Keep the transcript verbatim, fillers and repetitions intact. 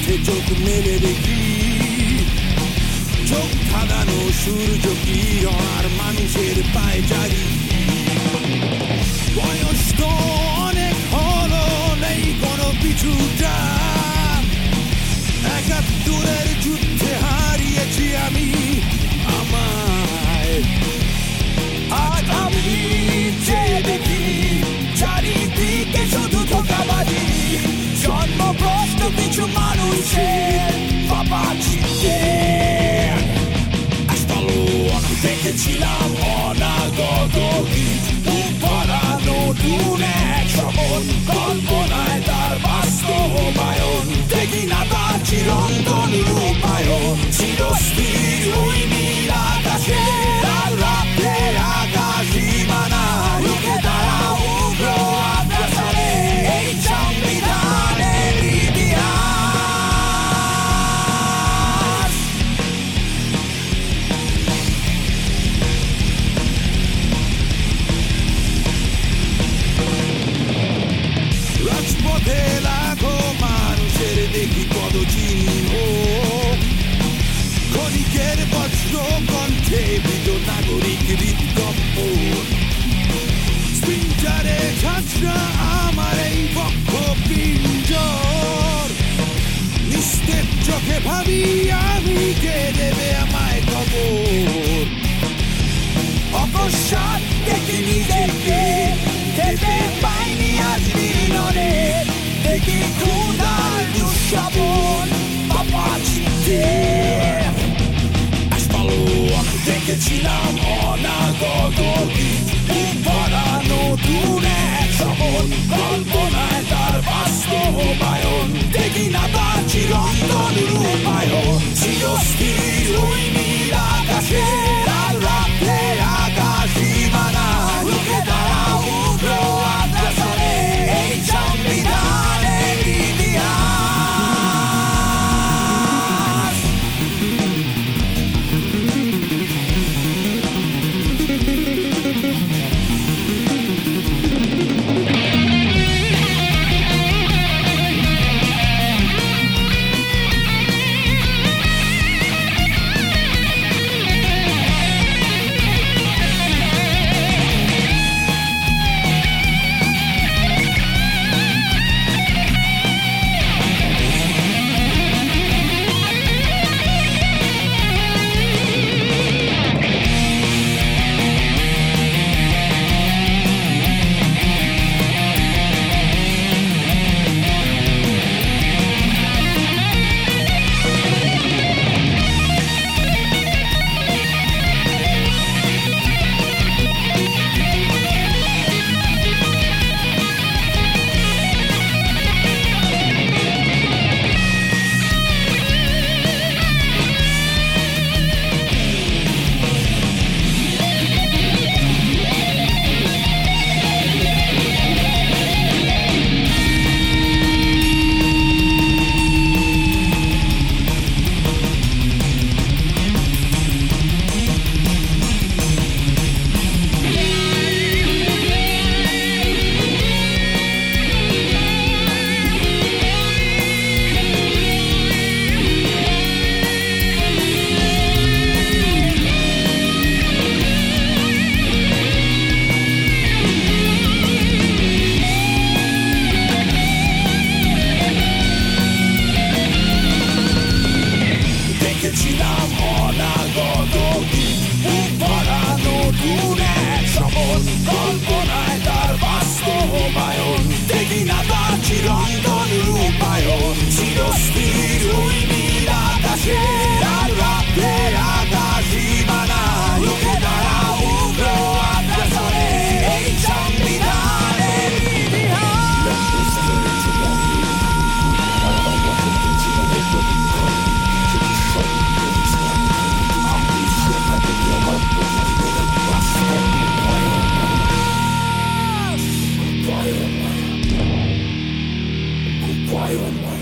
চোখে চোখ মেলে দেখি, চোখ ধাঁধানো সূর্য কিরণ মানুষের পায়চারি। বয়স তো অনেক হলো, নেই কোনো পিছুটা, একাত্তরের যুদ্ধে হারিয়েছি আমি আমায়। আজ আমি চেয়ে দেখি চারিদিকে শুধু ধোঁকাবাজি, জন্ম প্রশ্ন কিছু মানুষের বাবা চিনতে। দেখেছিলাম অনাগত ভরা নতুন এক স্বপন, কল্পনায় তার বাস্তবায়ন, দেখি না তার চিরন্তন রূপায়ণ। চিরস্থির ওই নীল আকাশে লাল রাতের আকাশ সীমানায়, রুখে দাঁড়াও উগ্র আগ্রাসনে এই সংবিধানের ইতিহাস। রাজপথে লাখো মানুষের দেখি পদচিহ্ন, ক্ষণিকের বজ্র কণ্ঠে মৃত নাগরিক হৃদকম্প। স্প্রিন্টারে ঝাঁঝরা আমার এই বক্ষ পিঞ্জর, নিস্তেজ চোখে ভাবি আমি কে দেবে আমায় খবর। অকস্মাৎ দেখি নিজেকে খেতে পাইনি আজ মিলনে, দেখি ক্ষুধার দুঃস্বপন বাবা চিনতে। দেখেছিলাম অনাগত ভরা নতুন এক স্বপন, কল্পনায় তার বাস্তবায়ন, দেখি না তার চিরন্তন রূপায়ণ। চিরস্থির ওই নীল আকাশে লাল রাতের আকাশ সীমানায়, রুখে দাঁড়াও উগ্র আগ্রাসনে এই সংবিধানের ইতিহাস। দেখেছিলাম অনাগত ভরা নতুন এক স্বপন, কল্পনায় তার বাস্তবায়ন, দেখি না তার চিরন্তন রূপায়ণ। চিরস্থির ওই নীল আকাশে লাল রাতের আকাশ সীমানায়, রুখে দাঁড়াও উগ্র আগ্রাসনে এই সংবিধানের ইতিহাস। Goodbye,